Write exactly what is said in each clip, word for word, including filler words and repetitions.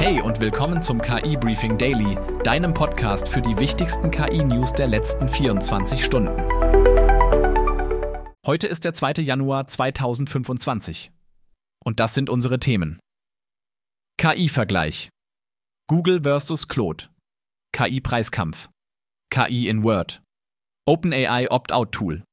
Hey und willkommen zum K I-Briefing Daily, deinem Podcast für die wichtigsten K I-News der letzten vierundzwanzig Stunden. Heute ist der zweite Januar zweitausendfünfundzwanzig. Und das sind unsere Themen. K I-Vergleich. Google versus Claude. K I-Preiskampf. K I in Word. OpenAI Opt-out-Tool.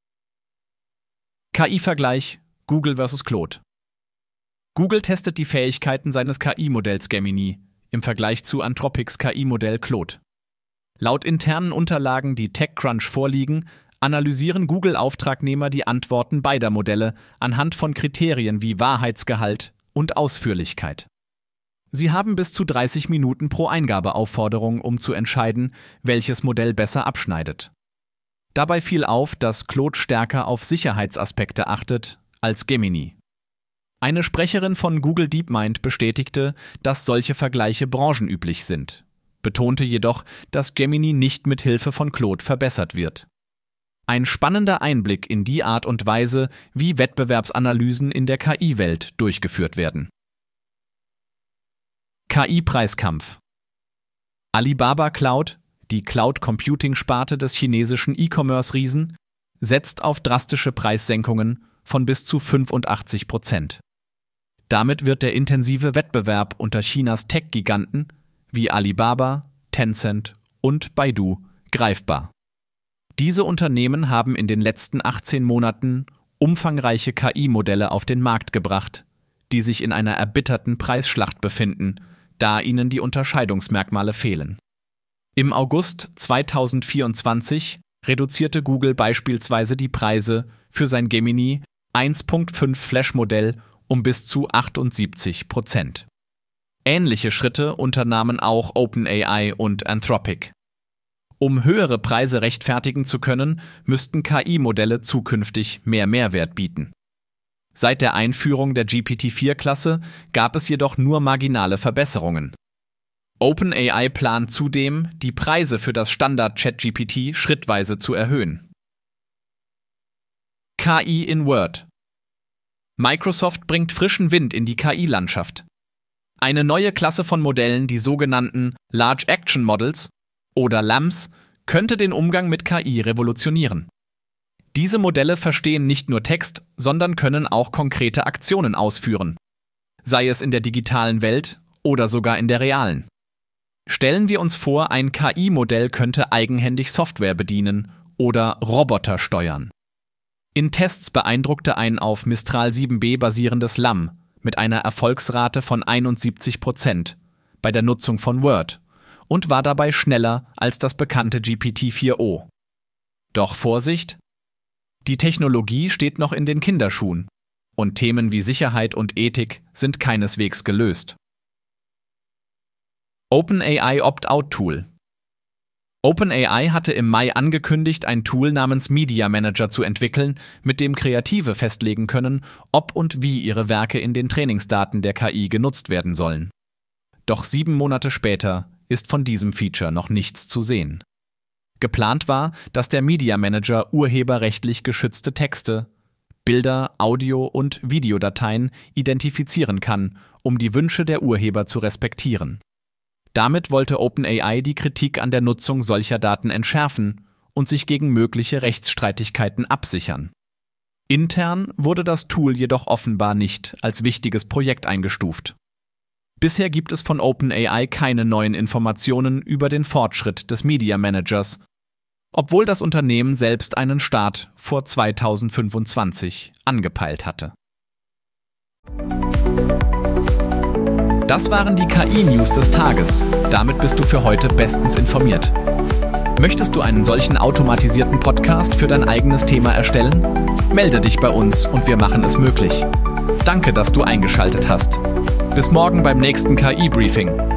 K I-Vergleich. Google versus Claude. Google testet die Fähigkeiten seines K I-Modells Gemini im Vergleich zu Anthropics K I-Modell Claude. Laut internen Unterlagen, die TechCrunch vorliegen, analysieren Google-Auftragnehmer die Antworten beider Modelle anhand von Kriterien wie Wahrheitsgehalt und Ausführlichkeit. Sie haben bis zu dreißig Minuten pro Eingabeaufforderung, um zu entscheiden, welches Modell besser abschneidet. Dabei fiel auf, dass Claude stärker auf Sicherheitsaspekte achtet als Gemini. Eine Sprecherin von Google DeepMind bestätigte, dass solche Vergleiche branchenüblich sind, betonte jedoch, dass Gemini nicht mit Hilfe von Claude verbessert wird. Ein spannender Einblick in die Art und Weise, wie Wettbewerbsanalysen in der K I-Welt durchgeführt werden. K I-Preiskampf. Alibaba Cloud, die Cloud-Computing-Sparte des chinesischen E-Commerce-Riesen, setzt auf drastische Preissenkungen von bis zu fünfundachtzig Prozent. Damit wird der intensive Wettbewerb unter Chinas Tech-Giganten wie Alibaba, Tencent und Baidu greifbar. Diese Unternehmen haben in den letzten achtzehn Monaten umfangreiche K I-Modelle auf den Markt gebracht, die sich in einer erbitterten Preisschlacht befinden, da ihnen die Unterscheidungsmerkmale fehlen. Im August zweitausendvierundzwanzig reduzierte Google beispielsweise die Preise für sein Gemini eins Punkt fünf Flash-Modell um bis zu achtundsiebzig Prozent. Ähnliche Schritte unternahmen auch OpenAI und Anthropic. Um höhere Preise rechtfertigen zu können, müssten K I-Modelle zukünftig mehr Mehrwert bieten. Seit der Einführung der G P T vier Klasse gab es jedoch nur marginale Verbesserungen. OpenAI plant zudem, die Preise für das Standard-ChatGPT schrittweise zu erhöhen. K I in Word. Microsoft bringt frischen Wind in die K I-Landschaft. Eine neue Klasse von Modellen, die sogenannten Large Action Models oder L A M S, könnte den Umgang mit K I revolutionieren. Diese Modelle verstehen nicht nur Text, sondern können auch konkrete Aktionen ausführen, sei es in der digitalen Welt oder sogar in der realen. Stellen wir uns vor, ein K I-Modell könnte eigenhändig Software bedienen oder Roboter steuern. In Tests beeindruckte ein auf Mistral sieben b basierendes L A M mit einer Erfolgsrate von einundsiebzig Prozent bei der Nutzung von Word und war dabei schneller als das bekannte G P T vier o. Doch Vorsicht! Die Technologie steht noch in den Kinderschuhen und Themen wie Sicherheit und Ethik sind keineswegs gelöst. OpenAI Opt-out-Tool. OpenAI hatte im Mai angekündigt, ein Tool namens Media Manager zu entwickeln, mit dem Kreative festlegen können, ob und wie ihre Werke in den Trainingsdaten der K I genutzt werden sollen. Doch sieben Monate später ist von diesem Feature noch nichts zu sehen. Geplant war, dass der Media Manager urheberrechtlich geschützte Texte, Bilder, Audio- und Videodateien identifizieren kann, um die Wünsche der Urheber zu respektieren. Damit wollte OpenAI die Kritik an der Nutzung solcher Daten entschärfen und sich gegen mögliche Rechtsstreitigkeiten absichern. Intern wurde das Tool jedoch offenbar nicht als wichtiges Projekt eingestuft. Bisher gibt es von OpenAI keine neuen Informationen über den Fortschritt des Media Managers, obwohl das Unternehmen selbst einen Start vor zweitausendfünfundzwanzig angepeilt hatte. Das waren die K I-News des Tages. Damit bist du für heute bestens informiert. Möchtest du einen solchen automatisierten Podcast für dein eigenes Thema erstellen? Melde dich bei uns und wir machen es möglich. Danke, dass du eingeschaltet hast. Bis morgen beim nächsten K I-Briefing.